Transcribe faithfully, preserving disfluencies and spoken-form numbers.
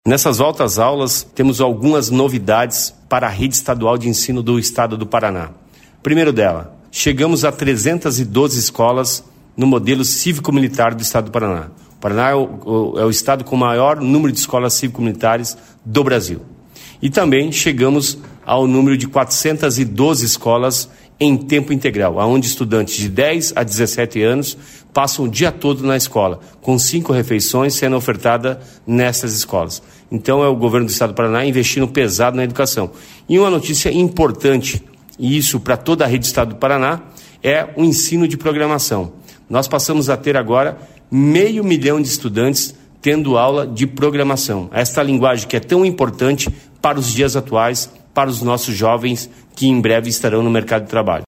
Nessas voltas às aulas, temos algumas novidades para a rede estadual de ensino do estado do Paraná. Primeiro dela, chegamos a trezentas e doze escolas no modelo cívico-militar do estado do Paraná. O Paraná é o, o, é o estado com o maior número de escolas cívico-militares do Brasil. E também chegamos ao número de quatrocentas e doze escolas em tempo integral, onde estudantes de dez a dezessete anos passam o dia todo na escola, com cinco refeições sendo ofertadas nessas escolas. Então é o governo do estado do Paraná investindo pesado na educação. E uma notícia importante, e isso para toda a rede do estado do Paraná, é o ensino de programação. Nós passamos a ter agora meio milhão de estudantes tendo aula de programação. Esta linguagem que é tão importante para os dias atuais, para os nossos jovens que em breve estarão no mercado de trabalho.